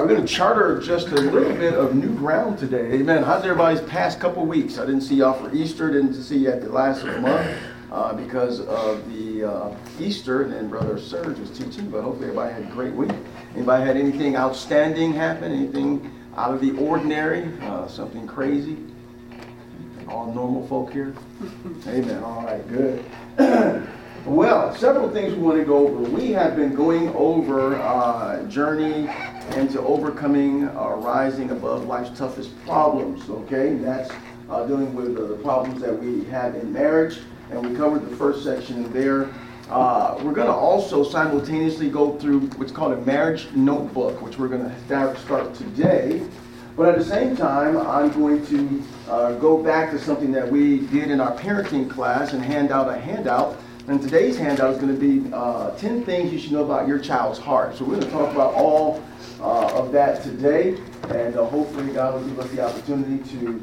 going to charter just a little bit of new ground today. Amen. How's everybody's past couple weeks? I didn't see y'all for Easter, didn't see you at the last of the month because of the Easter, and then Brother Serge was teaching, but hopefully everybody had a great week. Anybody had anything outstanding happen? Anything out of the ordinary? Something crazy? All normal folk here? Amen. All right, good. Well, several things we want to go over. We have been going over journey into overcoming rising above life's toughest problems, okay? And that's dealing with the problems that we have in marriage, and we covered the first section there. We're going to also simultaneously go through what's called a marriage notebook, which we're going to start today. But at the same time, I'm going to go back to something that we did in our parenting class and hand out a handout. And today's handout is going to be 10 things you should know about your child's heart. So we're going to talk about all of that today, and hopefully God will give us the opportunity to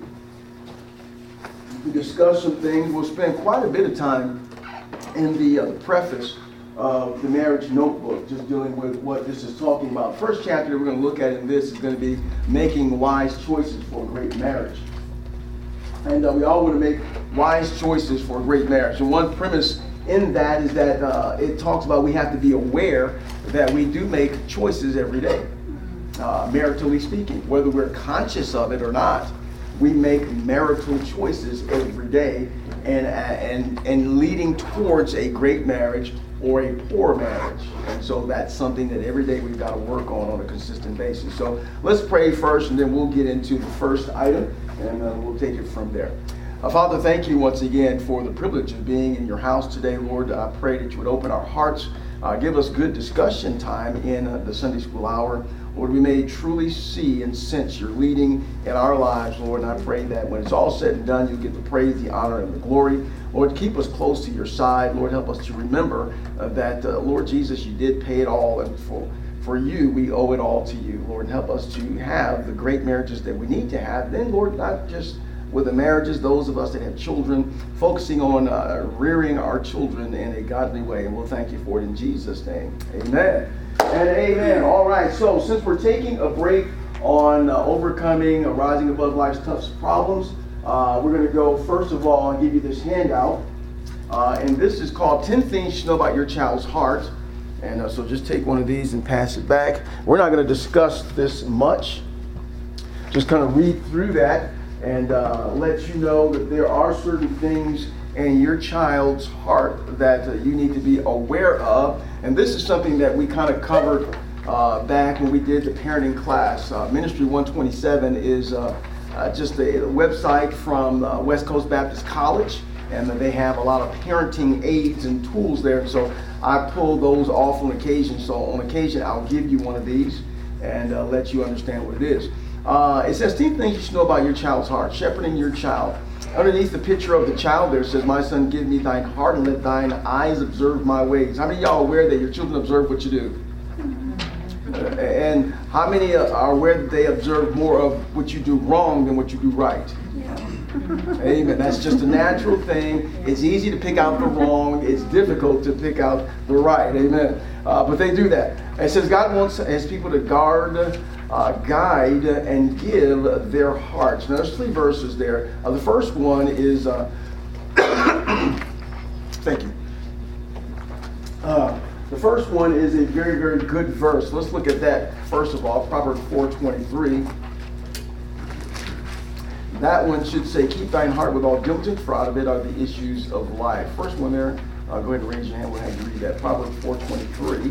discuss some things. We'll spend quite a bit of time in the preface of the marriage notebook, just dealing with what this is talking about. First chapter that we're going to look at in this is going to be making wise choices for a great marriage. And we all want to make wise choices for a great marriage. And one premise in that is that it talks about we have to be aware that we do make choices every day, maritally speaking. Whether we're conscious of it or not, we make marital choices every day and leading towards a great marriage or a poor marriage. And so that's something that every day we've got to work on a consistent basis. So let's pray first, and then we'll get into the first item, and we'll take it from there. Father, thank you once again for the privilege of being in your house today, Lord. I pray that you would open our hearts, give us good discussion time in the Sunday school hour. Lord, we may truly see and sense your leading in our lives, Lord, and I pray that when it's all said and done, you get the praise, the honor, and the glory. Lord, keep us close to your side. Lord, help us to remember that, Lord Jesus, you did pay it all, and for you, we owe it all to you, Lord, and help us to have the great marriages that we need to have. Then, Lord, not just with the marriages, those of us that have children, focusing on rearing our children in a godly way. And we'll thank you for it in Jesus' name. Amen and amen. All right, so since we're taking a break on overcoming rising above life's toughest problems, we're going to go, first of all, and give you this handout. And this is called 10 Things You Should Know About Your Child's Heart. And so just take one of these and pass it back. We're not going to discuss this much. Just kind of read through that and let you know that there are certain things in your child's heart that you need to be aware of. And this is something that we kind of covered back when we did the parenting class. Ministry 127 is just a website from West Coast Baptist College, and they have a lot of parenting aids and tools there. So I pull those off on occasion. So on occasion, I'll give you one of these and let you understand what it is. It says 10 things you should know about your child's heart, shepherding your child. Underneath the picture of the child there says, my son, give me thine heart and let thine eyes observe my ways. How many of y'all are aware that your children observe what you do? And how many are aware that they observe more of what you do wrong than what you do right? Amen. That's just a natural thing. It's easy to pick out the wrong. It's difficult to pick out the right. Amen. But they do that. It says God wants his people to guard, guide, and give their hearts. Now, there's 3 verses there. The first one is, thank you. The first one is a very, very good verse. Let's look at that first of all. Proverbs 4:23. That one should say, keep thine heart with all diligence, for out of it are the issues of life. First one there, go ahead and raise your hand. We'll have you read that. Proverbs 4:23.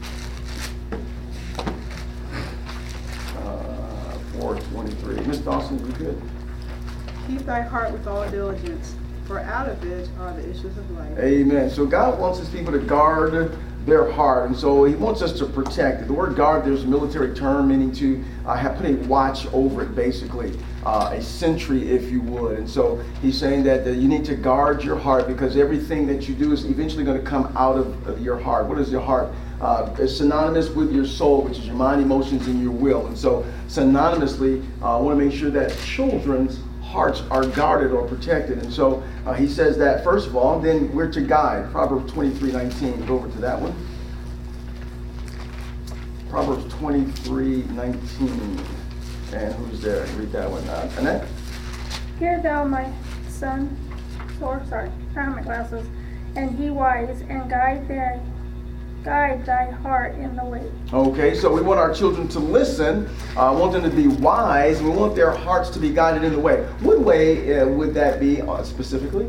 4:23. Miss Dawson, you good? Keep thy heart with all diligence, for out of it are the issues of life. Amen. So God wants his people to guard their heart, and so he wants us to protect it. The word guard, there's a military term meaning to put a watch over it, basically, a sentry, if you would. And so he's saying that you need to guard your heart, because everything that you do is eventually going to come out of your heart. What is your heart? It's synonymous with your soul, which is your mind, emotions, and your will. And so synonymously, I want to make sure that children's hearts are guarded or protected. And so he says that first of all. Then we're to guide. Proverbs 23:19. Go over to that one. Proverbs 23:19. And who's there? Read that one. Annette? Hear thou, my son, I have my glasses, and be wise, and guide thy heart in the way. Okay, so we want our children to listen, want them to be wise, and we want their hearts to be guided in the way. What way would that be specifically?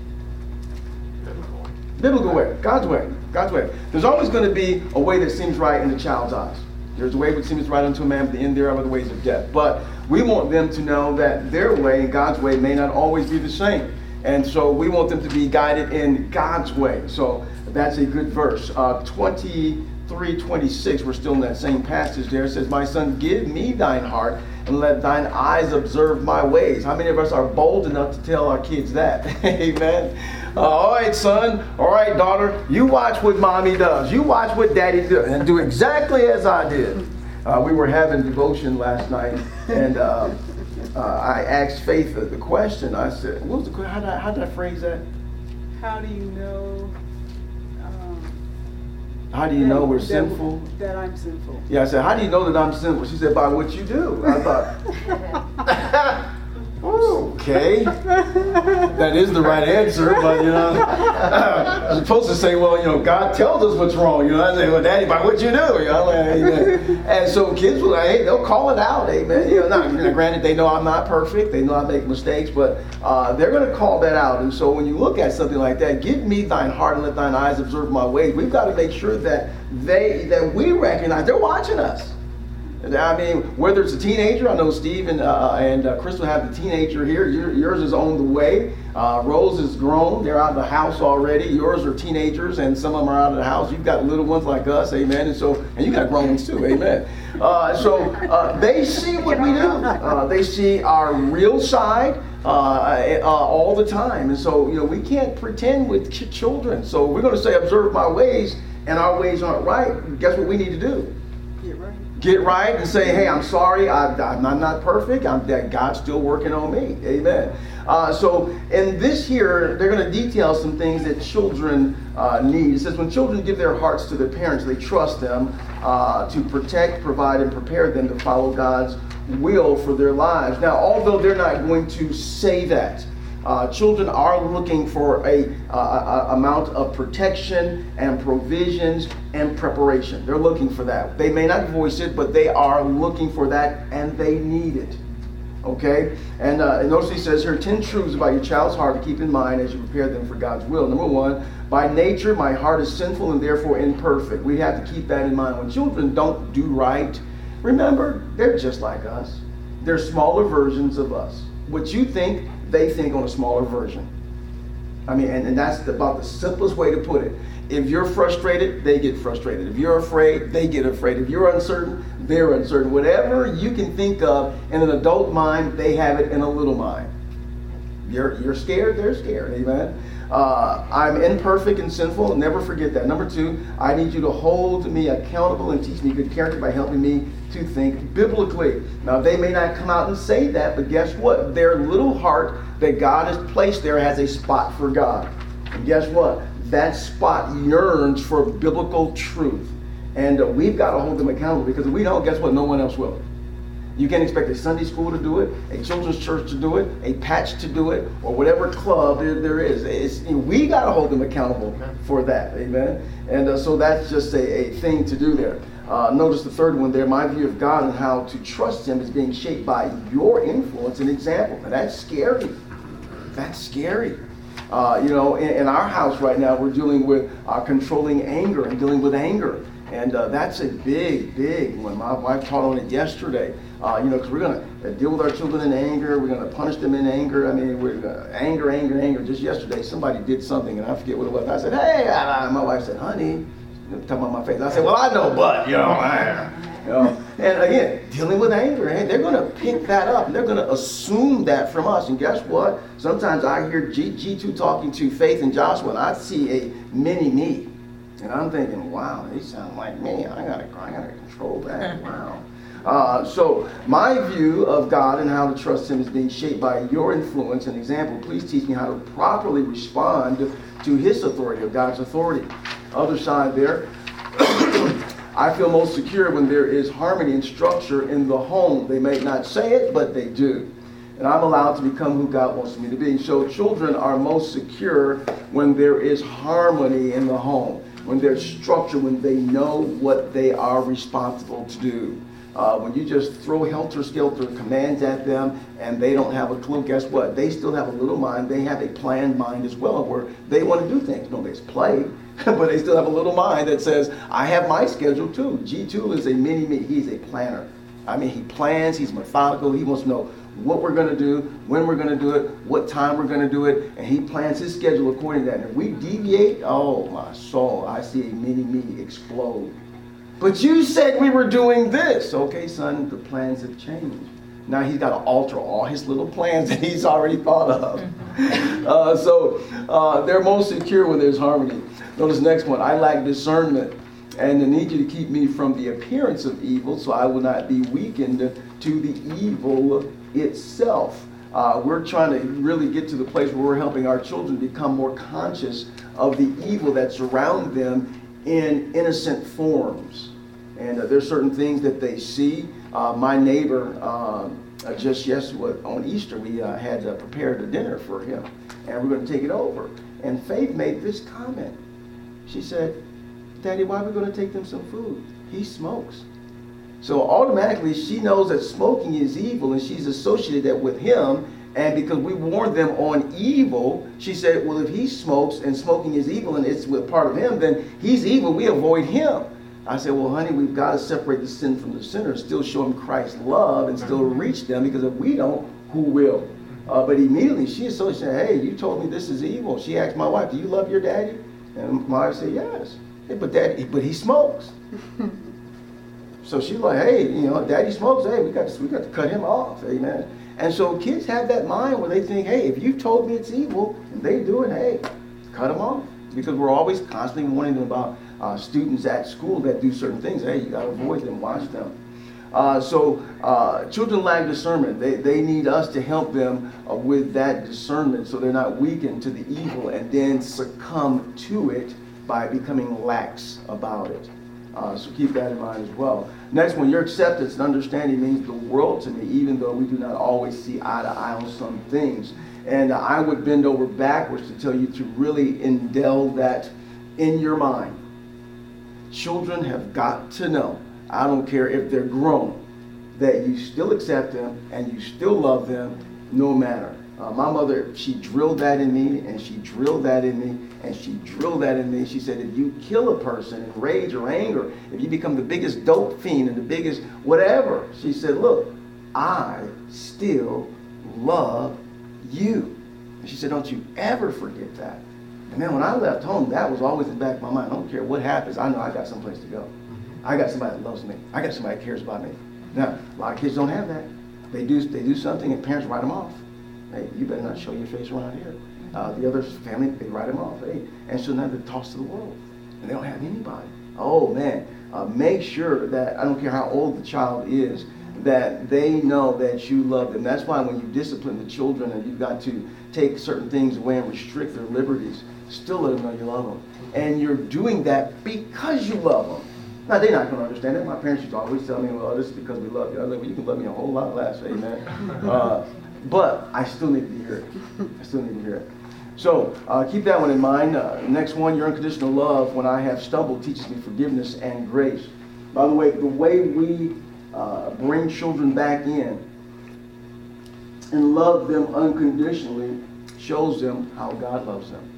Biblical way. God's way. God's way. There's always going to be a way that seems right in the child's eyes. There's a way which seems right unto a man, but the end thereof are the ways of death. But we want them to know that their way, God's way, may not always be the same. And so we want them to be guided in God's way. So that's a good verse. 23:26, we're still in that same passage there. It says, my son, give me thine heart, and let thine eyes observe my ways. How many of us are bold enough to tell our kids that? Amen. All right, son. All right, daughter. You watch what mommy does. You watch what daddy does. And do exactly as I did. We were having devotion last night, and I asked Faith the question. I said, what was the question? How did I phrase that? How do you know? How do you know we're sinful? That I'm sinful. Yeah, I said, how do you know that I'm sinful? She said, by what you do. I thought, okay, that is the right answer, but I'm supposed to say, well, God tells us what's wrong. I say, well, Daddy, by what you do. Amen. And so kids will, hey, they'll call it out, amen. Granted, they know I'm not perfect, they know I make mistakes, but they're going to call that out. And so when you look at something like that, give me thine heart and let thine eyes observe my ways. We've got to make sure that we recognize they're watching us. I mean, whether it's a teenager, I know Steve and Crystal have the teenager here. Yours is on the way. Rose is grown. They're out of the house already. Yours are teenagers, and some of them are out of the house. You've got little ones like us, amen. And you got grown ones too, amen. So they see what we do. They see our real side all the time. And so, we can't pretend with children. So we're going to say, observe my ways, and our ways aren't right. Guess what we need to do? Get right and say, hey, I'm sorry, I'm not perfect. God's still working on me. Amen. So in this here, they're going to detail some things that children need. It says, when children give their hearts to their parents, they trust them to protect, provide, and prepare them to follow God's will for their lives. Now, although they're not going to say that, children are looking for a amount of protection and provisions and preparation. They're looking for that. They may not voice it, but they are looking for that, and they need it. Okay? And notice he says here 10 truths about your child's heart to keep in mind as you prepare them for God's will. Number one, by nature, my heart is sinful and therefore imperfect. We have to keep that in mind. When children don't do right, remember, they're just like us. They're smaller versions of us. What you think, they think on a smaller version. I mean, and that's about the simplest way to put it. If you're frustrated, they get frustrated. If you're afraid, they get afraid. If you're uncertain, they're uncertain. Whatever you can think of in an adult mind, they have it in a little mind. You're scared, they're scared. Amen. I'm imperfect and sinful. Never forget that. Number two, I need you to hold me accountable and teach me good character by helping me to think biblically. Now, they may not come out and say that, but guess what? Their little heart that God has placed there has a spot for God. And guess what? That spot yearns for biblical truth. And we've got to hold them accountable, because if we don't, guess what? No one else will. You can't expect a Sunday school to do it, a children's church to do it, a patch to do it, or whatever club there is. We got to hold them accountable for that. Amen. And so that's just a thing to do there. Notice the third one there. My view of God and how to trust Him is being shaped by your influence and example. Now, that's scary. That's scary. In our house right now, we're dealing with controlling anger and dealing with anger. And that's a big, big one. My wife taught on it yesterday. Because we're going to deal with our children in anger. We're going to punish them in anger. I mean, we're anger. Just yesterday, somebody did something, and I forget what it was. I said, hey, my wife said, honey, talking about my face. I said, well, I know, but, And again, dealing with anger, and they're going to pick that up, and they're going to assume that from us. And guess what? Sometimes I hear G2 talking to Faith and Joshua, and I see a mini me. And I'm thinking, wow, they sound like me. I gotta control that. Wow. So my view of God and how to trust Him is being shaped by your influence and example. Please teach me how to properly respond to His authority, or God's authority. Other side there. I feel most secure when there is harmony and structure in the home. They may not say it, but they do. And I'm allowed to become who God wants me to be. So children are most secure when there is harmony in the home, when there's structure, when they know what they are responsible to do. When you just throw helter-skelter commands at them and they don't have a clue, guess what? They still have a little mind. They have a planned mind as well, where they want to do things. No, they play, but they still have a little mind that says, I have my schedule too. G2 is a mini-me. He's a planner. I mean, he plans. He's methodical. He wants to know what we're going to do, when we're going to do it, what time we're going to do it, and he plans his schedule according to that. And if we deviate, oh my soul, I see a mini-me explode. But you said we were doing this. Okay, son, the plans have changed. Now he's got to alter all his little plans that he's already thought of. So they're most secure when there's harmony. Notice the next one. I lack discernment, and I need you to keep me from the appearance of evil, so I will not be weakened to the evil itself. We're trying to really get to the place where we're helping our children become more conscious of the evil that's around them in innocent forms. And there's certain things that they see. My neighbor, just yesterday on Easter, we had prepared a dinner for him, and we're going to take it over. And Faith made this comment. She said, Daddy, why are we going to take them some food? He smokes. So automatically she knows that smoking is evil, and she's associated that with him. And because we warned them on evil, she said, well, if he smokes and smoking is evil and it's with part of him, then he's evil. We avoid him. I said, well, honey, we've got to separate the sin from the sinner, still show them Christ's love and still reach them, because if we don't, who will? But immediately she associated, hey, you told me this is evil. She asked my wife, do you love your daddy? And my wife said, yes. Hey, but he smokes. So she's like, hey, daddy smokes. Hey, we got to cut him off. Amen. And so kids have that mind where they think, hey, if you told me it's evil and they do it, hey, cut them off. Because we're always constantly warning them about students at school that do certain things. Hey, you got to avoid them, watch them. So children lack discernment. They need us to help them with that discernment so they're not weakened to the evil and then succumb to it by becoming lax about it. So keep that in mind as well. Next one, your acceptance and understanding means the world to me, even though we do not always see eye to eye on some things. And I would bend over backwards to tell you to really indel that in your mind. Children have got to know, I don't care if they're grown, that you still accept them and you still love them no matter. My mother, she drilled that in me, and she drilled that in me, and she drilled that in me. She said, if you kill a person in rage or anger, if you become the biggest dope fiend and the biggest whatever, she said, look, I still love you. And she said, don't you ever forget that. And then when I left home, that was always in the back of my mind. I don't care what happens. I know I got someplace to go. I got somebody that loves me. I got somebody that cares about me. Now, a lot of kids don't have that. They do something and parents write them off. Hey, you better not show your face around here. The other family, they write them off. Hey, and so now they're tossed to the world. And they don't have anybody. Oh, man. Make sure that, I don't care how old the child is, that they know that you love them. That's why when you discipline the children and you've got to take certain things away and restrict their liberties, still let them know you love them. And you're doing that because you love them. Now, they're not going to understand it. My parents used to always tell me, well, this is because we love you. I was like, well, you can love me a whole lot less, amen. But I still need to hear it. I still need to hear it. So keep that one in mind. Next one, your unconditional love, when I have stumbled, teaches me forgiveness and grace. By the way we bring children back in and love them unconditionally shows them how God loves them.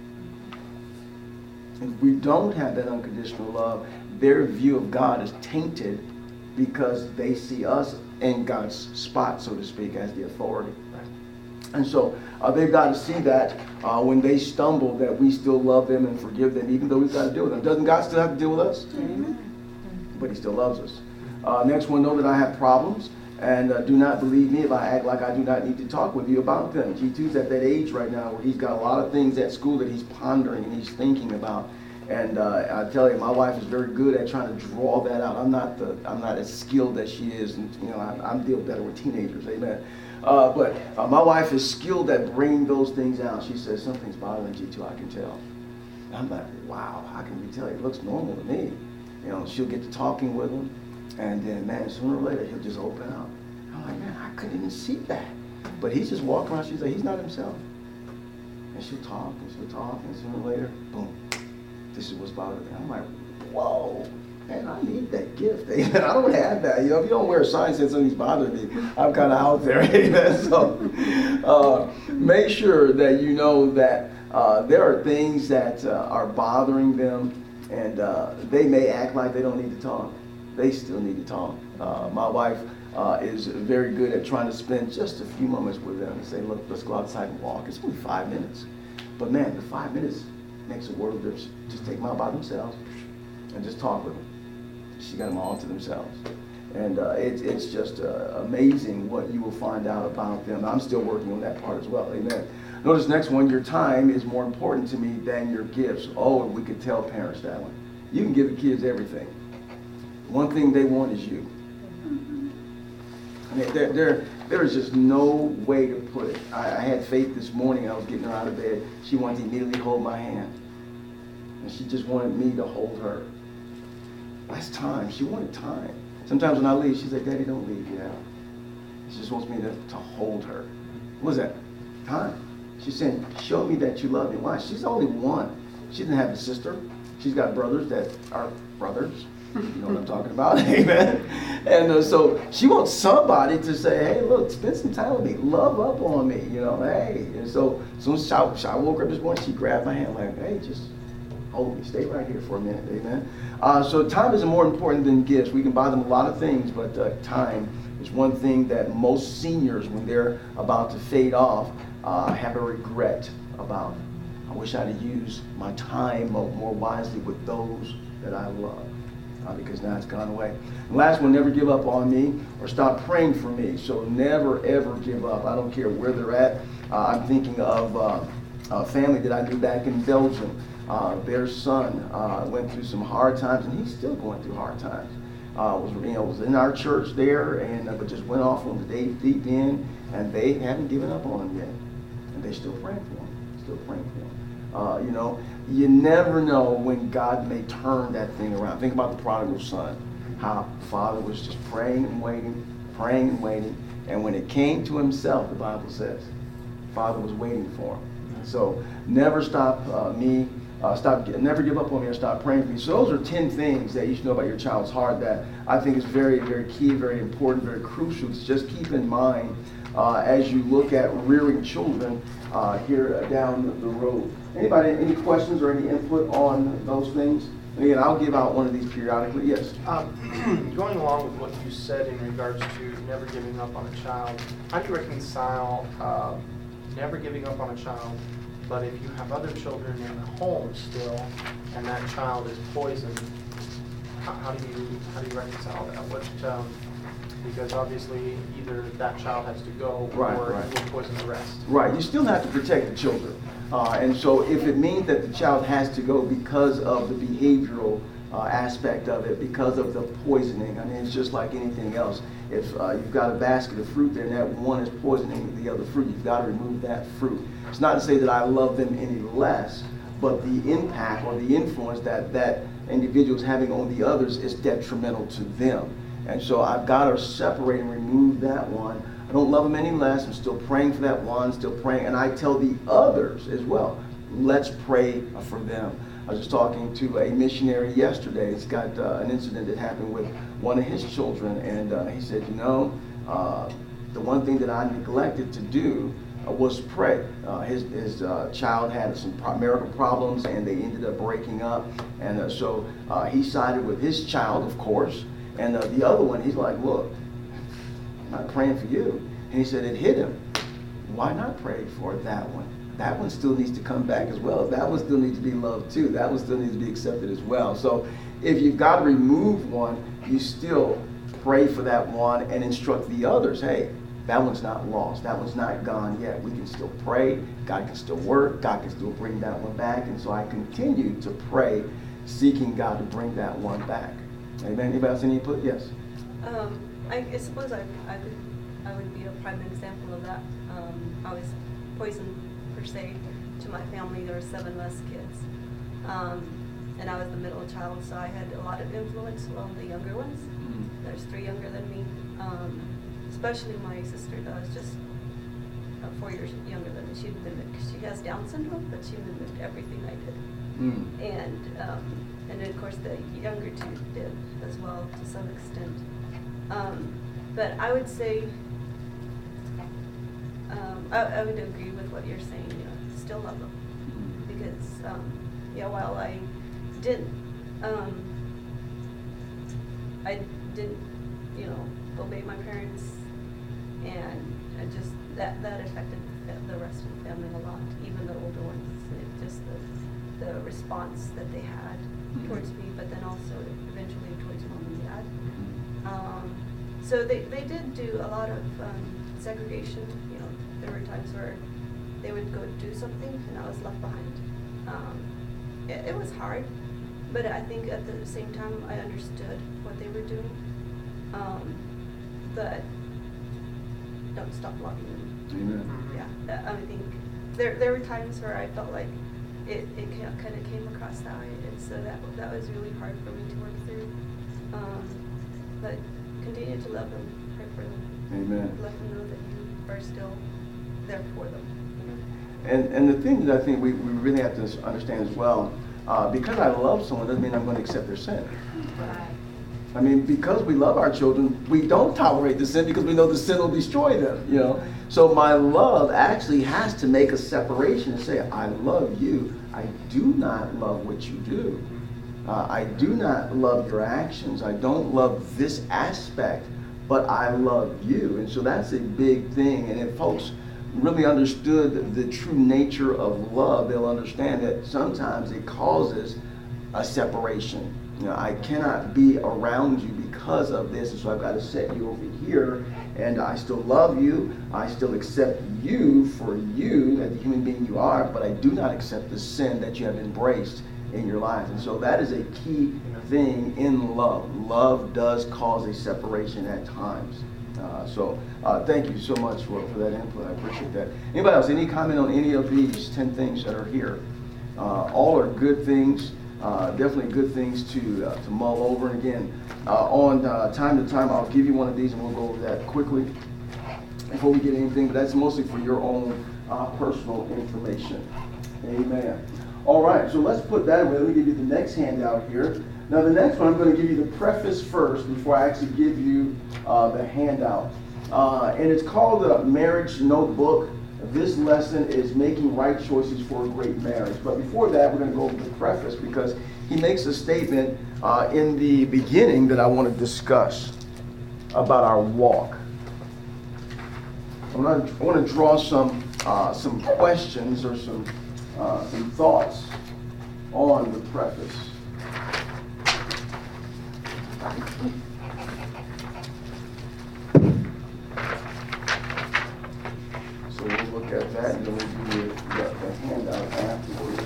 If we don't have that unconditional love, their view of God is tainted because they see us in God's spot, so to speak, as the authority. And so they've got to see that when they stumble, that we still love them and forgive them, even though we've got to deal with them. Doesn't God still have to deal with us? Amen. But he still loves us. Next one, know that I have problems, and do not believe me if I act like I do not need to talk with you about them. G2's at that age right now where he's got a lot of things at school that he's pondering and he's thinking about. And I tell you, my wife is very good at trying to draw that out. I'm not as skilled as she is, and I'm deal better with teenagers, amen. But my wife is skilled at bringing those things out. She says something's bothering G2, I can tell. And I'm like, wow, how can we tell? It looks normal to me. You know, she'll get to talking with him, and then, man, sooner or later, he'll just open up. I'm like, man, I couldn't even see that. But he's just walking around, she's like, he's not himself. And she'll talk, and sooner or later, boom, this is what's bothering me. I'm like, whoa, man, I need that gift. Amen. I don't have that. You know, if you don't wear a sign saying something's bothering me, I'm kind of out there. Amen. So make sure that you know that there are things that are bothering them, and they may act like they don't need to talk. They still need to talk. My wife is very good at trying to spend just a few moments with them and say, look, let's go outside and walk. It's only 5 minutes. But man, the 5 minutes makes a world of difference. Just take them out by themselves and just talk with them. She got them all to themselves. And it's just amazing what you will find out about them. I'm still working on that part as well. Amen. Notice next one, your time is more important to me than your gifts. Oh, we could tell parents that one. You can give the kids everything. One thing they want is you. I mean, there is just no way to put it. I had Faith this morning. I was getting her out of bed. She wanted to immediately hold my hand. And she just wanted me to hold her. That's time. She wanted time. Sometimes when I leave, she's like, Daddy, don't leave yet. She just wants me to hold her. What is that? Time. She's saying, show me that you love me. Why? She's only one. She doesn't have a sister. She's got brothers that are brothers. You know what I'm talking about? Amen. And so she wants somebody to say, hey, look, spend some time with me. Love up on me. You know, hey. And so as soon as I woke up this morning, she grabbed my hand like, hey, just hold me. Stay right here for a minute. Amen. So time is more important than gifts. We can buy them a lot of things, but time is one thing that most seniors, when they're about to fade off, have a regret about. I wish I'd have used my time more wisely with those that I love. Because now it's gone away. And last one, never give up on me or stop praying for me. So never, ever give up. I don't care where they're at. I'm thinking of a family that I knew back in Belgium. Their son went through some hard times, and he's still going through hard times. Was in our church there, and but just went off on the deep end, and they haven't given up on him yet. And they're still praying for him. Still praying for him. You know, you never know when God may turn that thing around. Think about the prodigal son. How the father was just praying and waiting, and when it came to himself, the Bible says, Father was waiting for him. So never stop never give up on me or stop praying for me. So those are 10 things that you should know about your child's heart that I think is very, very key, very important, very crucial to just keep in mind as you look at rearing children here down the road. Anybody, any questions or any input on those things? And again, I'll give out one of these periodically. Yes? Going along with what you said in regards to never giving up on a child, how do you reconcile never giving up on a child, but if you have other children in the home still, and that child is poisoned, how do you reconcile that? Because obviously either that child has to go or you will poison the rest. Right. You still have to protect the children. And so if it means that the child has to go because of the behavioral aspect of it, because of the poisoning, I mean, it's just like anything else. If you've got a basket of fruit there and that one is poisoning the other fruit, you've got to remove that fruit. It's not to say that I love them any less, but the impact or the influence that that individual is having on the others is detrimental to them. And so I've got to separate and remove that one. I don't love them any less. I'm still praying for that one, still praying. And I tell the others as well, let's pray for them. I was just talking to a missionary yesterday. He's got an incident that happened with one of his children. And he said, you know, the one thing that I neglected to do was pray. His child had some marital problems, and they ended up breaking up. And so he sided with his child, of course. And the other one, he's like, look, I'm not praying for you. And he said it hit him. Why not pray for that one? That one still needs to come back as well. That one still needs to be loved too. That one still needs to be accepted as well. So if you've got to remove one, you still pray for that one and instruct the others, hey, that one's not lost. That one's not gone yet. We can still pray. God can still work. God can still bring that one back. And so I continue to pray, seeking God to bring that one back. Amen. Anybody else any input? Yes. I suppose I would be a prime example of that. I was poisoned per se to my family. There were 7 of us kids, and I was the middle child, so I had a lot of influence on the younger ones. There's 3 younger than me, especially my sister does, just 4 years younger than me. She has Down syndrome, but she mimicked everything I did. And then of course the younger 2 did as well to some extent. But I would say, I would agree with what you're saying, still love them. Because, while I didn't, obey my parents, and just that affected the rest of the family a lot, even the older ones, just the response that they had towards me, but then also eventually towards mom and dad. So they did do a lot of segregation. There were times where they would go do something and I was left behind. It was hard, but I think at the same time I understood what they were doing. But don't stop loving them. Amen. Yeah, I think there were times where I felt like it kind of came across that way, and so that was really hard for me to work through. But continue to love them, pray for them. Amen. Let them know that you are still there for them. And the thing that I think we really have to understand as well, because I love someone doesn't mean I'm going to accept their sin. Right. I mean, because we love our children, we don't tolerate the sin because we know the sin will destroy them, So my love actually has to make a separation and say, I love you. I do not love what you do. I do not love your actions. I don't love this aspect, but I love you. And so that's a big thing. And if folks really understood the true nature of love, they'll understand that sometimes it causes a separation. I cannot be around you because of this, and so I've got to set you over here, and I still love you, I still accept you for you as the human being you are, but I do not accept the sin that you have embraced in your life. And so that is a key thing in love. Love does cause a separation at times. So thank you so much for that input. I appreciate that. Anybody else, any comment on any of these 10 things that are here? All are good things. Definitely good things to mull over. And again, on time to time, I'll give you one of these and we'll go over that quickly before we get anything, but that's mostly for your own personal information. Amen. All right, so let's put that away. Let me give you the next handout here. Now the next one, I'm going to give you the preface first before I actually give you the handout. And it's called the Marriage Notebook. This lesson is making right choices for a great marriage. But before that, we're going to go over the preface because he makes a statement in the beginning that I want to discuss about our walk. I want to draw some questions or some thoughts on the preface. So we'll look at that and then we'll do the handout afterwards.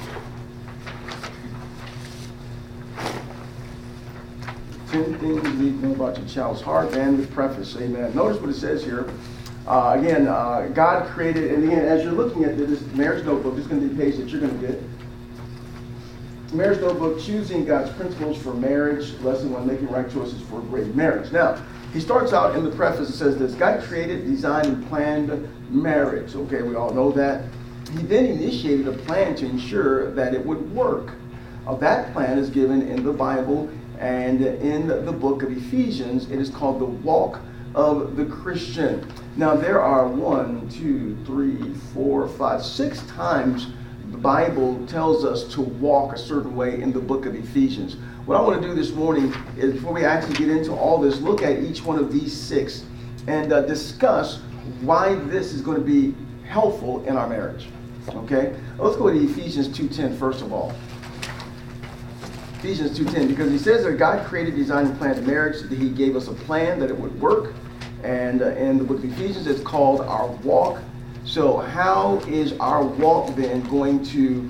10 things you need to know about your child's heart and the preface. Amen. Notice what it says here. Again, God created, and again, as you're looking at this marriage notebook, this is going to be a page that you're going to get. Marriage notebook, choosing God's principles for marriage, lesson 1, making right choices for a great marriage. Now, he starts out in the preface and says this: God created, designed, and planned marriage. Okay, we all know that. He then initiated a plan to ensure that it would work. That plan is given in the Bible and in the book of Ephesians. It is called the walk of the Christian. Now, there are 6 times the Bible tells us to walk a certain way in the book of Ephesians. What I want to do this morning is, before we actually get into all this, look at each one of these 6 and discuss why this is going to be helpful in our marriage. Okay? Let's go to Ephesians 2:10 first of all. Ephesians 2:10, because he says that God created, designed, and planned marriage, that he gave us a plan that it would work. And in the book of Ephesians, it's called our walk. So how is our walk then going to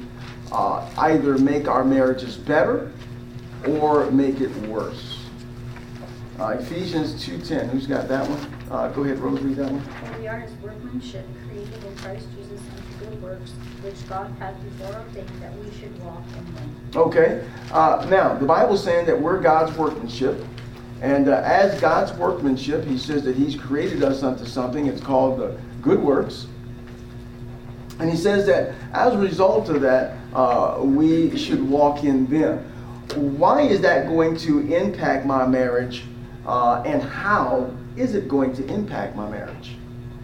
either make our marriages better or make it worse? Ephesians 2:10. Who's got that one? Go ahead, Rose, read that one. For we are his workmanship, created in Christ Jesus unto good works, which God hath before ordained that we should walk in them. Okay. Now, the Bible's saying that we're God's workmanship. And as God's workmanship, he says that he's created us unto something. It's called the good works. And he says that as a result of that, we should walk in them. Why is that going to impact my marriage? And how is it going to impact my marriage?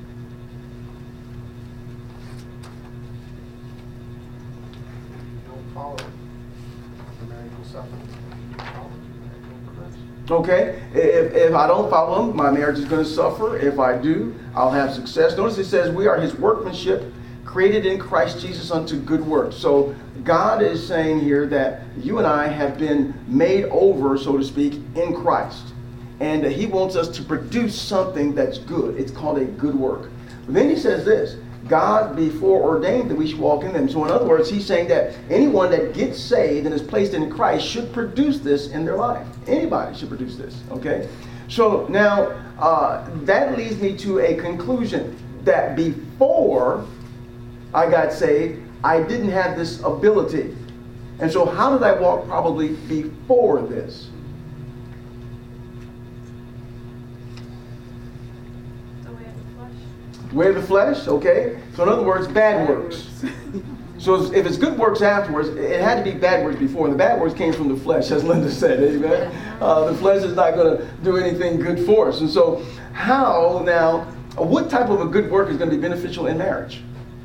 You don't follow it, the marriage will suffer. You follow it, the marriage will progress. Okay, if I don't follow him, my marriage is going to suffer. If I do, I'll have success. Notice it says we are his workmanship, created in Christ Jesus unto good works. So God is saying here that you and I have been made over, so to speak, in Christ. And he wants us to produce something that's good. It's called a good work. But then he says this, God before ordained that we should walk in them. So in other words, he's saying that anyone that gets saved and is placed in Christ should produce this in their life. Anybody should produce this, okay? So now, that leads me to a conclusion that before I got saved, I didn't have this ability. And so how did I walk probably before this? The way of the flesh. Way of the flesh, okay? So in other words, bad works. So if it's good works afterwards, it had to be bad works before. And the bad works came from the flesh, as Linda said, amen? The flesh is not going to do anything good for us. And so how now, what type of a good work is going to be beneficial in marriage?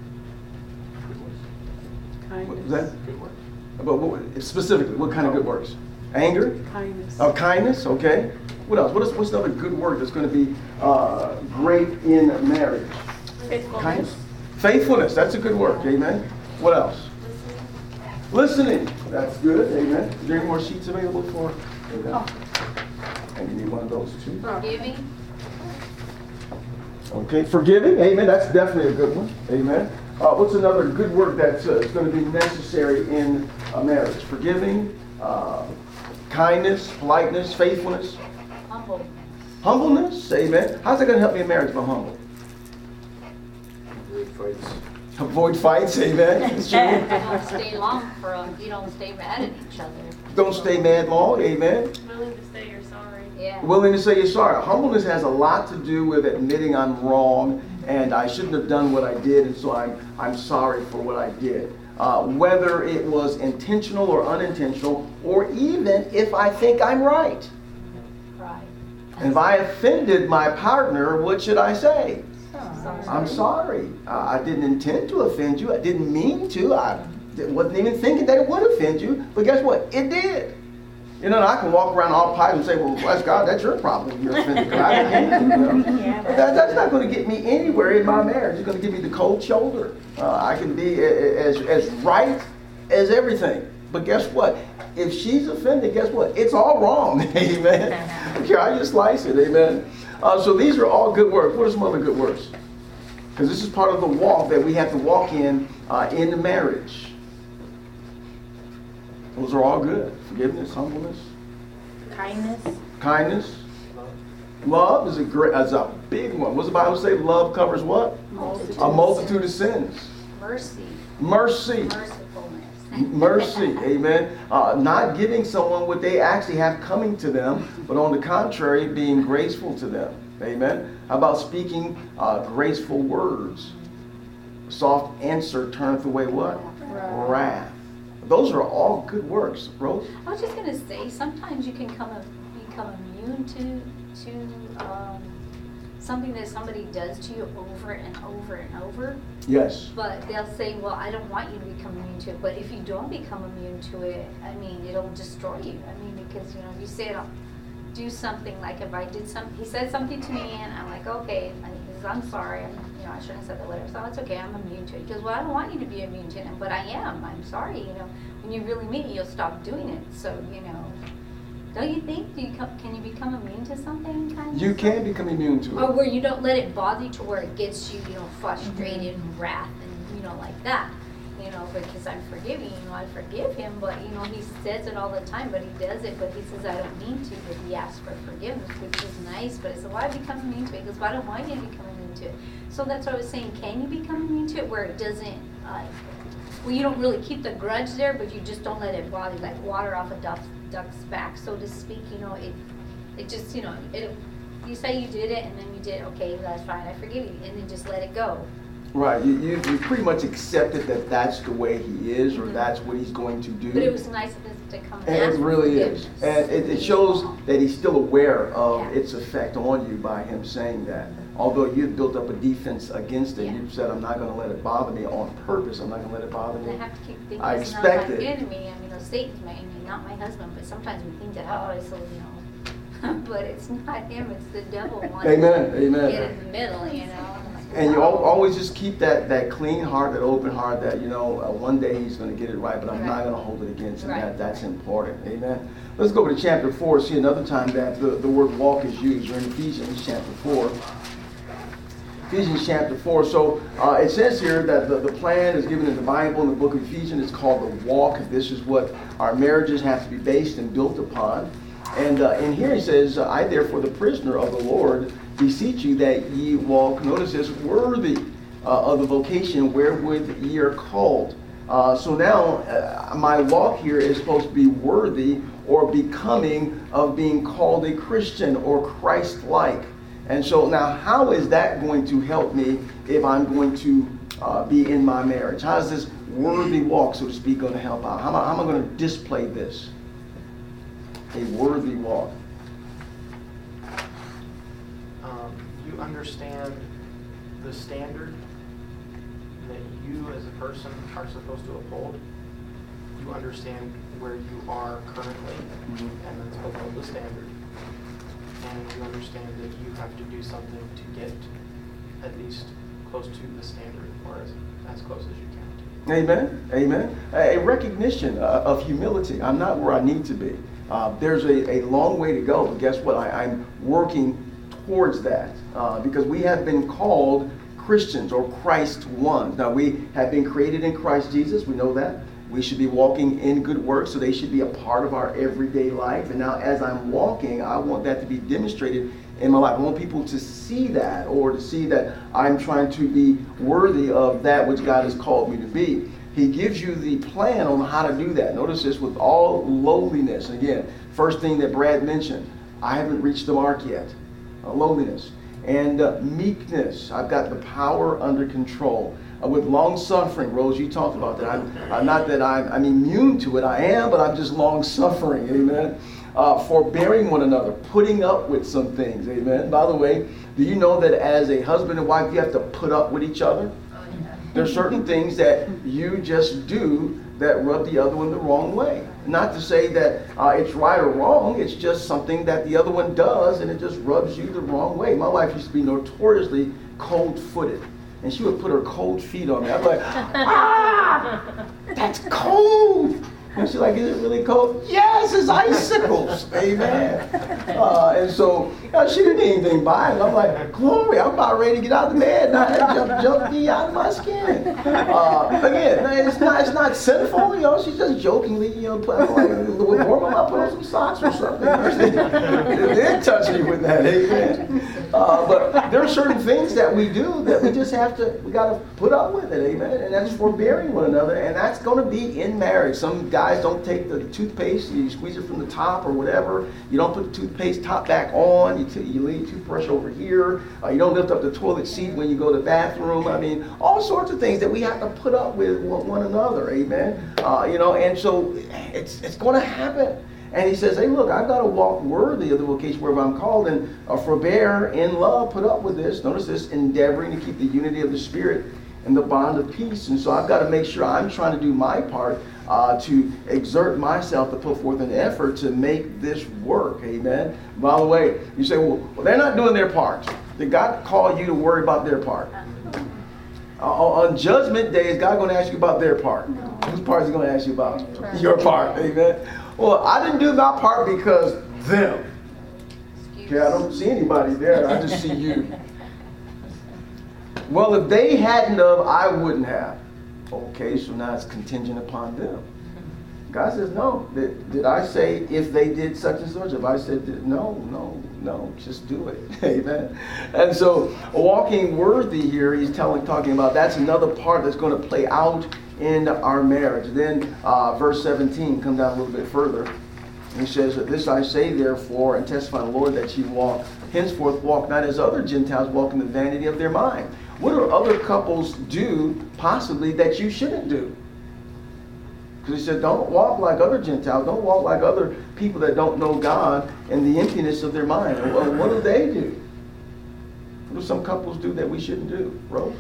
What was that? Good work. But specifically, what kind of good works? Anger? Kindness. Kindness, okay. What else? What's another good work that's going to be great in marriage? Faithfulness. Kindness. Faithfulness, that's a good work, amen. What else? Listening, that's good, amen. Is there any more sheets available for? And you need one of those too. Forgiving. Okay, forgiving, amen. That's definitely a good one, amen. What's another good work that's going to be necessary in a marriage? Forgiving, kindness, politeness, faithfulness. Humble. Humbleness, amen. How's that going to help me in marriage if I'm humble? Avoid fights. Avoid fights, amen. It's true. You don't stay long you don't stay mad at each other. Don't stay mad long, amen. Willing to say you're sorry. Yeah. Willing to say you're sorry. Humbleness has a lot to do with admitting I'm wrong and I shouldn't have done what I did, and so I'm sorry for what I did. Whether it was intentional or unintentional, or even if I think I'm right. Right. And if I offended my partner, what should I say? Sorry. I'm sorry. I didn't intend to offend you. I didn't mean to. I wasn't even thinking that it would offend you. But guess what? It did. You know, I can walk around all pious and say, well, bless God, that's your problem. You're offended. I didn't mean to, you know? That's not going to get me anywhere in my marriage. It's going to give me the cold shoulder. I can be as right as everything. But guess what? If she's offended, guess what? It's all wrong. Amen. Okay, I just slice it. Amen. So these are all good works. What are some other good works? Because this is part of the walk that we have to walk in the marriage. Those are all good. Forgiveness, humbleness, Kindness. kindness. Love is a big one. What's the Bible say? Love covers what? Multitude. A multitude of sins. Mercy. Mercy. Mercifulness. Mercy, amen. Not giving someone what they actually have coming to them, but on the contrary, being graceful to them. Amen. How about speaking graceful words? Soft answer turneth away what? Wrath. Those are all good works, Rose. I was just going to say, sometimes you can become immune to something that somebody does to you over and over and over. Yes. But they'll say, well, I don't want you to become immune to it. But if you don't become immune to it, I mean, it'll destroy you. I mean, because, you know, you say, do something, like if I did he said something to me and I'm like, okay, I'm sorry, I shouldn't have said that, whatever. So it's okay, I'm immune to it. He goes, well, I don't want you to be immune to it, but I am. I'm sorry, when you really mean it, you'll stop doing it. So, don't you think, can you become immune to something kind of? You can become immune to it. Or where you don't let it bother you to where it gets you, frustrated and wrath and, like that. you know, because I'm forgiving, you know, I forgive him, but, you know, he says it all the time, but he does it, but he says, I don't mean to, but he asks for forgiveness, which is nice, but I said, why become immune to it? He goes, well, I don't want you to become immune to it. So that's what I was saying, can you become immune to it, where it doesn't, well, you don't really keep the grudge there, but you just don't let it bother, like water off a duck's back, so to speak, you know, it just, you know, you say you did it, and then you did, okay, that's fine, I forgive you, and then just let it go. Right, you pretty much accepted that that's the way he is, or that's what he's going to do. But it was nice of this to come and And ask it for really is. forgiveness. And it shows that he's still aware of Yeah. its effect on you by him saying that. Although you've built up a defense against it, Yeah. you've said, I'm not going to let it bother me on purpose. I'm not going to let it bother And I me. have to keep thinking I it's not expect my it. enemy. I mean, Satan's my enemy, not my husband. But sometimes we think that, oh, it's so, you know. But it's not him, it's the devil wanting Amen, to amen. get in the middle, you know. And you always just keep that clean heart, that open heart, that, you know, one day he's going to get it right, but I'm Right. not going to hold it against him. Right. That's important. Amen. Let's go to chapter 4, see another time that the word walk is used. We're in Ephesians chapter 4. Ephesians chapter 4. So it says here that the plan is given in the Bible, in the book of Ephesians. It's called the walk. This is what our marriages have to be based and built upon. And in here he says, I therefore, the prisoner of the Lord, beseech you that ye walk, notice this, worthy of the vocation wherewith ye are called. So now my walk here is supposed to be worthy or becoming of being called a Christian or Christ-like. And so now how is that going to help me if I'm going to be in my marriage? How is this worthy walk, so to speak, going to help out? How am I going to display this? A worthy walk. You understand the standard that you as a person are supposed to uphold. You understand where you are currently, and then uphold the standard. And you understand that you have to do something to get at least close to the standard, or as close as you can. Amen. Amen. A recognition of humility. I'm not where I need to be. There's a long way to go, but guess what? I'm working towards that because we have been called Christians or Christ ones. Now, we have been created in Christ Jesus. We know that. We should be walking in good works, so they should be a part of our everyday life. And now as I'm walking, I want that to be demonstrated in my life. I want people to see that, or to see that I'm trying to be worthy of that which God has called me to be. He gives you the plan on how to do that. Notice this, with all lowliness. Again, first thing that Brad mentioned, I haven't reached the mark yet. Lowliness. And meekness. I've got the power under control. With long suffering, Rose, you talked about that. I'm not that I'm immune to it. I am, but I'm just long suffering. Amen. Forbearing one another, putting up with some things. Amen. By the way, do you know that as a husband and wife, you have to put up with each other? There's certain things that you just do that rub the other one the wrong way. Not to say that it's right or wrong. It's just something that the other one does, and it just rubs you the wrong way. My wife used to be notoriously cold-footed. And she would put her cold feet on me. I'd be like, ah, that's cold. And she's like, is it really cold? Yes, it's icicles. Amen. And so she didn't need anything by it. I'm like, glory, I'm about ready to get out of the bed. Now jump me out of my skin. Again, it's not sinful. You know, she's just jokingly, you know, put like a little warm up, put on some socks or something. It didn't touch me with that. Amen. But there are certain things that we do that we just we got to put up with it. Amen. And that's forbearing one another. And that's going to be in marriage. Some guys don't take the toothpaste, you squeeze it from the top or whatever. You don't put the toothpaste top back on. You leave the toothbrush over here. You don't lift up the toilet seat when you go to the bathroom. I mean, all sorts of things that we have to put up with one another. Amen. You know, and so it's going to happen. And he says, hey, look, I've got to walk worthy of the vocation wherever I'm called, and forbear in love, put up with this. Notice this, endeavoring to keep the unity of the Spirit and the bond of peace. And so I've got to make sure I'm trying to do my part to exert myself to put forth an effort to make this work. Amen. By the way, you say, well, they're not doing their part. Did God call you to worry about their part? On Judgment Day, is God going to ask you about their part? No. Whose part is he going to ask you about? Right. Your part. Amen. Well, I didn't do my part because them. Okay, I don't see anybody there. I just see you. Well, if they hadn't have, I wouldn't have. Okay, so now it's contingent upon them. God says, no. Did I say if they did such and such? If I said, no, just do it. Amen. And so walking worthy here, he's talking about that's another part that's going to play out in our marriage. Then verse 17, come down a little bit further. He says, this I say therefore, and testify to the Lord, that ye henceforth walk not as other Gentiles walk in the vanity of their mind. What do other couples do, possibly, that you shouldn't do? Because he said, don't walk like other Gentiles. Don't walk like other people that don't know God and the emptiness of their mind. Well, what do they do? What do some couples do that we shouldn't do? Rose?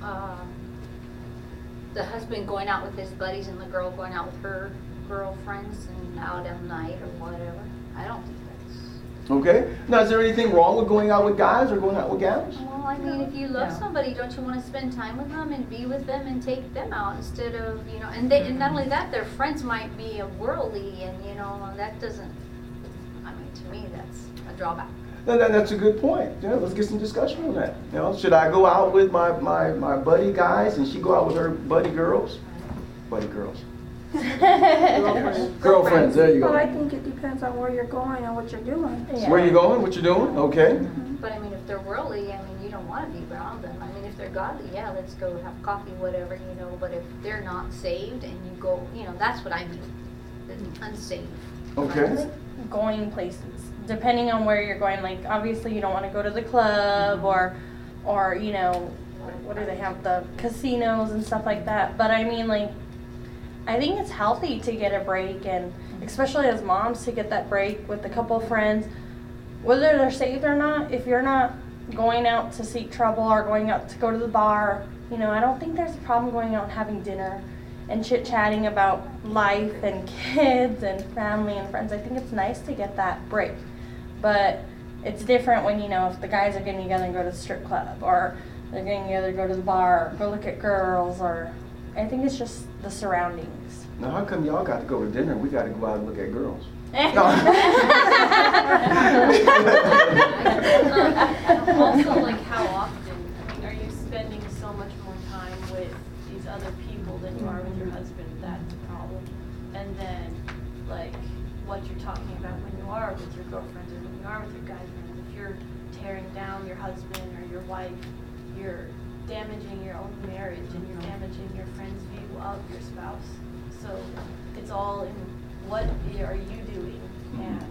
The husband going out with his buddies and the girl going out with her girlfriends and out at night or whatever. I don't think that's... Okay. Now, is there anything wrong with going out with guys or going out with gals? Well, I mean, if you love somebody, don't you want to spend time with them and be with them and take them out instead of, and not only that, their friends might be worldly and, that doesn't, I mean, to me, that's a drawback. That's a good point. Let's get some discussion on that. Should I go out with my buddy guys and she go out with her buddy girls? Buddy girls. Girlfriends, there you go. Well, I think it depends on where you're going and what you're doing. Yeah. Where you going, what you're doing, okay. Mm-hmm. But I mean, if they're worldly, I mean, you don't want to be around them. I mean, if they're godly, yeah, let's go have coffee, whatever, but if they're not saved and you go, that's what I mean, unsaved. Okay. Going places, depending on where you're going, like obviously you don't want to go to the club or what do they have, the casinos and stuff like that, but I mean, like, I think it's healthy to get a break, and especially as moms, to get that break with a couple of friends, whether they're saved or not. If you're not going out to seek trouble or going out to go to the bar, I don't think there's a problem going out and having dinner and chit-chatting about life and kids and family and friends. I think it's nice to get that break, but it's different when, if the guys are getting together and go to the strip club, or they're getting together to go to the bar, or go look at girls, or I think it's just the surroundings. Now, how come y'all got to go to dinner and we got to go out and look at girls? Also, like, how often? I mean, are you spending so much more time with these other people than you are with your husband? That's a problem. And then, like, what you're talking about when you are with your girlfriends or when you are with your guy friends, if you're tearing down your husband or your wife, you're damaging your own marriage and you're damaging your friend's view of your spouse. So it's all in what are you doing and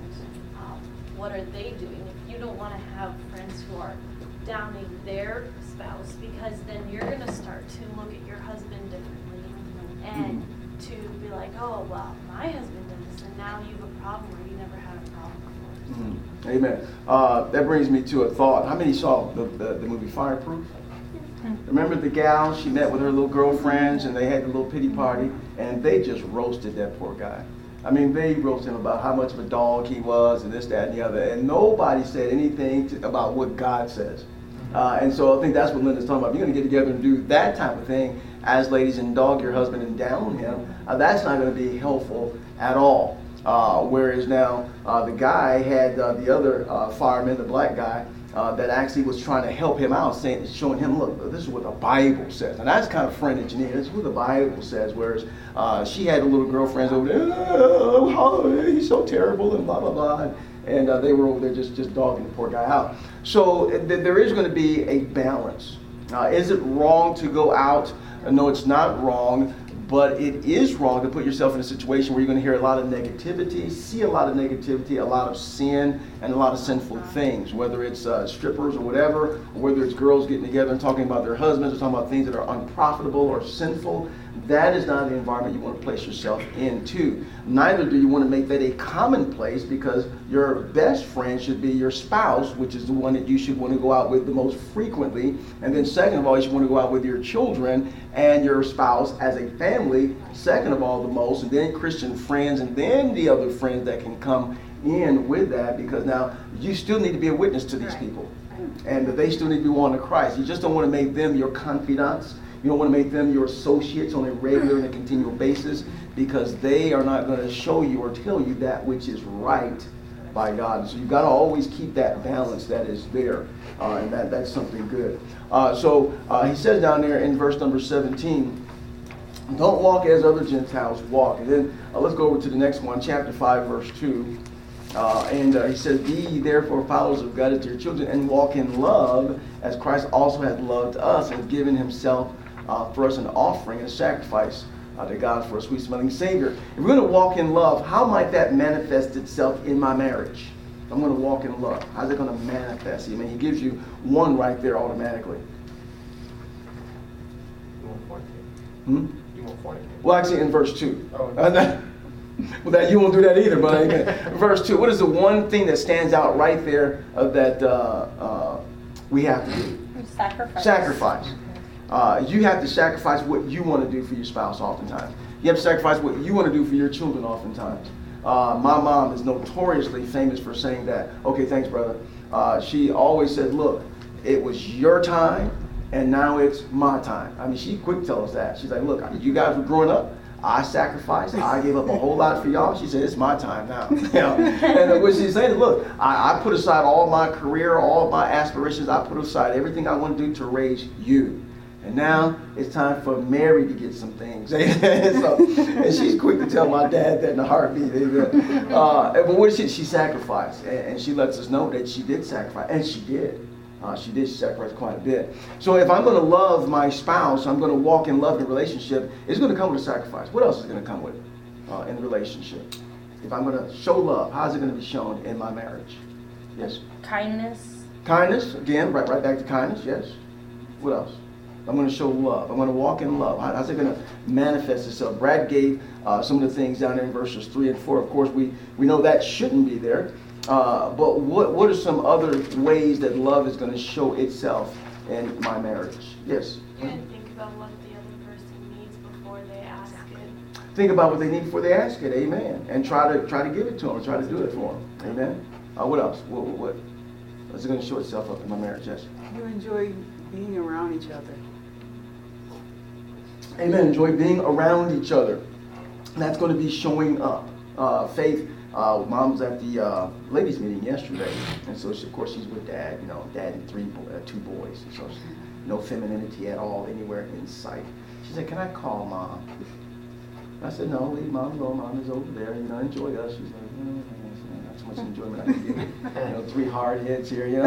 what are they doing. If you don't want to have friends who are downing their spouse, because then you're going to start to look at your husband differently and to be like, oh, well, my husband did this and now you have a problem where you never had a problem before. Amen. That brings me to a thought. How many saw the movie Fireproof? Remember the gal, she met with her little girlfriends and they had the little pity party and they just roasted that poor guy. I mean, they roasted him about how much of a dog he was and this, that, and the other. And nobody said anything about what God says. And so I think that's what Linda's talking about. If you're going to get together and do that type of thing as ladies and dog your husband and down him, that's not going to be helpful at all. Whereas now the guy had the other fireman, the black guy, that actually was trying to help him out, showing him, look, this is what the Bible says. And that's kind of friend engineering. This is what the Bible says. Whereas she had the little girlfriends over there, oh, he's so terrible, and blah, blah, blah. And they were over there just dogging the poor guy out. So there is going to be a balance. Is it wrong to go out? No, it's not wrong. But it is wrong to put yourself in a situation where you're going to hear a lot of negativity, see a lot of negativity, a lot of sin, and a lot of sinful things, whether it's strippers or whatever, or whether it's girls getting together and talking about their husbands or talking about things that are unprofitable or sinful. That is not the environment you want to place yourself into. Neither do you want to make that a commonplace, because your best friend should be your spouse, which is the one that you should want to go out with the most frequently. And then second of all, you should want to go out with your children and your spouse as a family, second of all the most, and then Christian friends, and then the other friends that can come in with that, because now you still need to be a witness to these people. And that they still need to be one to Christ. You just don't want to make them your confidants. You don't want to make them your associates on a regular and a continual basis, because they are not going to show you or tell you that which is right by God. So you've got to always keep that balance that is there, and that's something good. So he says down there in verse number 17, Don't walk as other Gentiles walk. And then let's go over to the next one, chapter 5, verse 2. He says, be ye therefore followers of God as your children, and walk in love, as Christ also hath loved us, and given himself for us an offering and a sacrifice to God for a sweet-smelling Savior. If we're going to walk in love, how might that manifest itself in my marriage? I'm going to walk in love. How's it going to manifest? I mean, he gives you one right there automatically. You won't fornicate. Hmm? You won't fornicate. Well, actually, in verse 2. Oh, Well, that you won't do that either, but verse 2. What is the one thing that stands out right there that we have to do? Sacrifice. Sacrifice. You have to sacrifice what you want to do for your spouse oftentimes. You have to sacrifice what you want to do for your children oftentimes. My mom is notoriously famous for saying that. Okay, thanks, brother. She always said, look, it was your time, and now it's my time. I mean, she quick tells us that. She's like, look, you guys were growing up. I sacrificed. I gave up a whole lot for y'all. She said, it's my time now. And what she's saying is, look, I put aside all my career, all my aspirations. I put aside everything I want to do to raise you. And now it's time for Mary to get some things. And she's quick to tell my dad that in a heartbeat. But what did she sacrificed? And she lets us know that she did sacrifice. And she did. She sacrifice quite a bit. So if I'm going to love my spouse, I'm going to walk in love in a relationship, it's going to come with a sacrifice. What else is going to come with it in the relationship? If I'm going to show love, how's it going to be shown in my marriage? Yes? Kindness. Kindness, again, right back to kindness, yes. What else? I'm going to show love. I'm going to walk in love. How's it going to manifest itself? Brad gave some of the things down there in verses 3 and 4. Of course, we know that shouldn't be there. But what are some other ways that love is going to show itself in my marriage? Yes? You gotta think about what the other person needs before they ask it. Think about what they need before they ask it. Amen. And try to give it to them. Try to do it for them. Amen. What else? What's it going to show itself up in my marriage? Yes? You enjoy being around each other. Amen. Enjoy being around each other. And that's going to be showing up. Faith. Mom was at the ladies' meeting yesterday, and so of course she's with Dad. Dad and two boys, and so no femininity at all anywhere in sight. She said, "Can I call Mom?" I said, "No, leave Mom alone. Mom is over there. Enjoy us." She's like, "Not too much enjoyment I can give you. 3 hard hits here,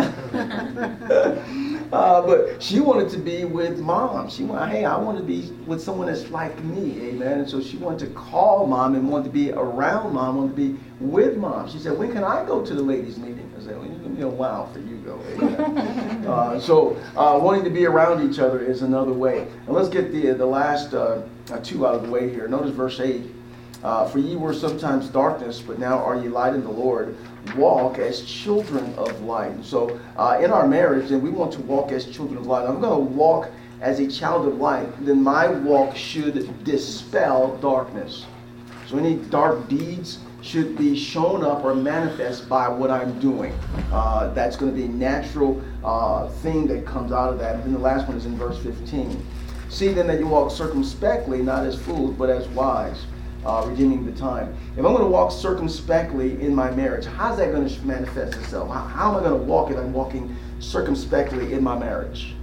But she wanted to be with Mom. She wanted, hey, I want to be with someone that's like me, amen. And so she wanted to call Mom and wanted to be around Mom, wanted to be with Mom. She said, when can I go to the ladies' meeting? I said, well, it's going to be a while for you to go, amen. So wanting to be around each other is another way. And let's get the last 2 out of the way here. Notice verse 8. For ye were sometimes darkness, but now are ye light in the Lord. Walk as children of light. And so in our marriage, and we want to walk as children of light. I'm going to walk as a child of light. Then my walk should dispel darkness. So any dark deeds should be shown up or manifest by what I'm doing. That's going to be a natural thing that comes out of that. And then the last one is in verse 15. See then that you walk circumspectly, not as fools, but as wise. Redeeming the time. If I'm going to walk circumspectly in my marriage, how's that going to manifest itself? How am I going to walk if I'm walking circumspectly in my marriage?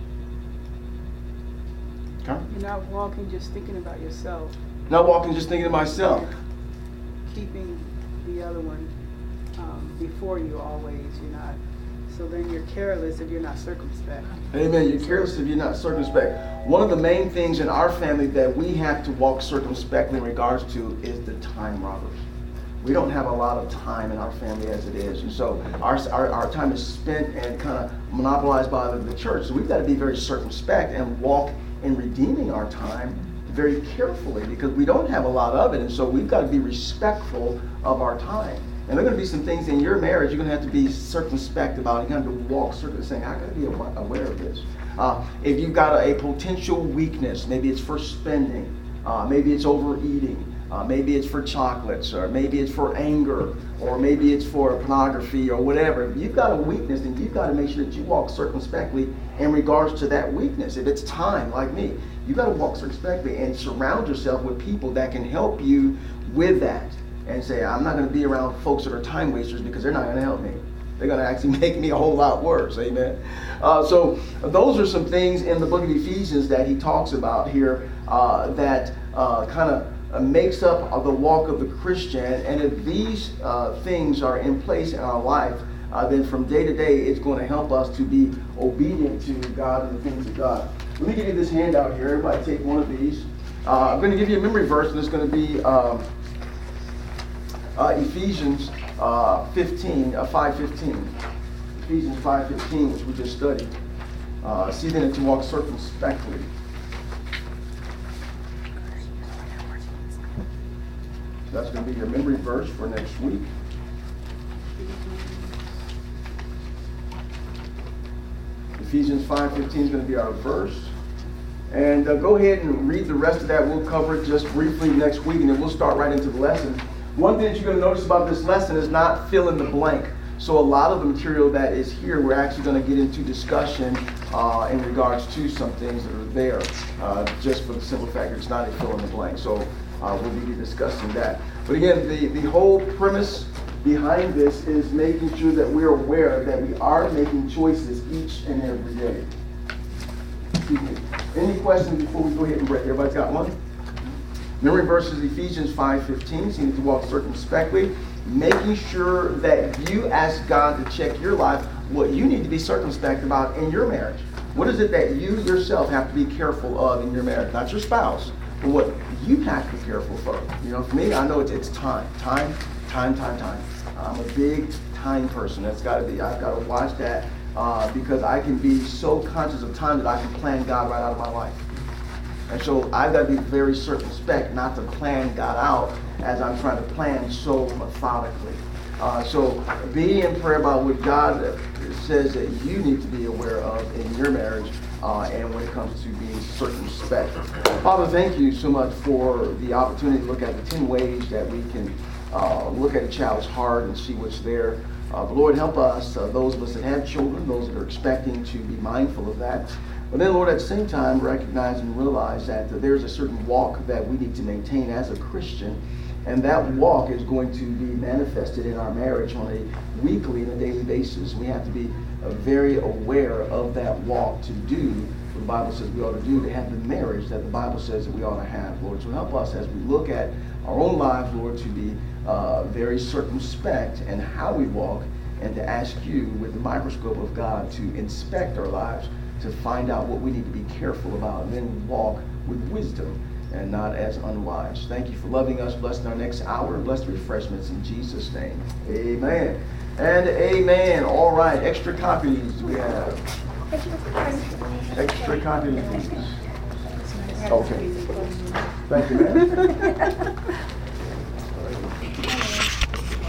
Okay? You're not walking just thinking about yourself. Not walking just thinking of myself. Keeping the other one before you always. You're not. So then you're careless if you're not circumspect. Amen. You're careless if you're not circumspect. One of the main things in our family that we have to walk circumspectly in regards to is the time robbers. We don't have a lot of time in our family as it is. And so our time is spent and kind of monopolized by the church. So we've got to be very circumspect and walk in redeeming our time very carefully because we don't have a lot of it. And so we've got to be respectful of our time. And there are going to be some things in your marriage you're going to have to be circumspect about. You're going to have to walk circumspect, saying, I got to be aware of this. If you've got a potential weakness, maybe it's for spending, maybe it's overeating, maybe it's for chocolates, or maybe it's for anger, or maybe it's for pornography, or whatever. If you've got a weakness, then you've got to make sure that you walk circumspectly in regards to that weakness. If it's time, like me, you've got to walk circumspectly and surround yourself with people that can help you with that. And say, I'm not going to be around folks that are time wasters because they're not going to help me. They're going to actually make me a whole lot worse. Amen. So those are some things in the book of Ephesians that he talks about here that kind of makes up the walk of the Christian. And if these things are in place in our life, then from day to day, it's going to help us to be obedient to God and the things of God. Let me give you this handout here. Everybody take one of these. I'm going to give you a memory verse, and it's going to be Ephesians 5:15. Ephesians 5:15, which we just studied. See then to walk circumspectly. So that's going to be your memory verse for next week. Ephesians 5:15 is going to be our verse. And go ahead and read the rest of that. We'll cover it just briefly next week, and then we'll start right into the lesson. One thing that you're going to notice about this lesson is not fill in the blank. So a lot of the material that is here, we're actually going to get into discussion in regards to some things that are there, just for the simple fact that it's not a fill in the blank. So we'll be discussing that. But again, the whole premise behind this is making sure that we're aware that we are making choices each and every day. Excuse me. Any questions before we go ahead and break? Everybody's got one? Memory verse is Ephesians 5:15. So you need to walk circumspectly, making sure that you ask God to check your life, what you need to be circumspect about in your marriage. What is it that you yourself have to be careful of in your marriage? Not your spouse, but what you have to be careful for. You know, for me, I know it's time. Time. I'm a big time person. That's got to be. I've got to watch that because I can be so conscious of time that I can plan God right out of my life. And so I've got to be very circumspect not to plan God out as I'm trying to plan so methodically. So be in prayer about what God says that you need to be aware of in your marriage and when it comes to being circumspect. Father, thank you so much for the opportunity to look at the 10 ways that we can look at a child's heart and see what's there. But Lord, help us, those of us that have children, those that are expecting, to be mindful of that. But then, Lord, at the same time, recognize and realize that there's a certain walk that we need to maintain as a Christian. And that walk is going to be manifested in our marriage on a weekly and a daily basis. We have to be very aware of that walk to do what the Bible says we ought to do, to have the marriage that the Bible says that we ought to have, Lord. So help us as we look at our own lives, Lord, to be very circumspect in how we walk, and to ask you with the microscope of God to inspect our lives, to find out what we need to be careful about, and then walk with wisdom and not as unwise. Thank you for loving us. Bless our next hour. Bless the refreshments in Jesus' name. Amen and amen. All right, extra copies we have. Extra copies. Okay. Thank you, man.